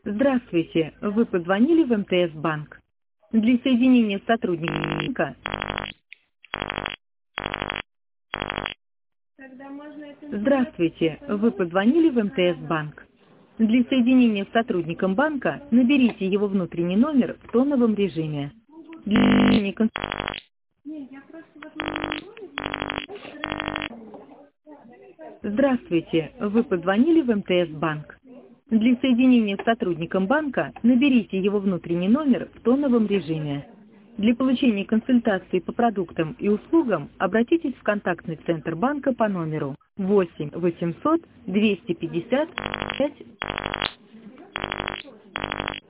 Здравствуйте, вы позвонили в МТС Банк. Для соединения с сотрудником банка. Тогда можно это сделать Здравствуйте, вы позвонить позвонили в МТС ага. Банк. Для соединения с сотрудником банка наберите его внутренний номер в тоновом режиме. Для соединения Нет, я просто вот не Здравствуйте, вы позвонили в МТС Банк. Для соединения с сотрудником банка наберите его внутренний номер в тоновом режиме. Для получения консультации по продуктам и услугам обратитесь в контактный центр банка по номеру 8 800 250 5.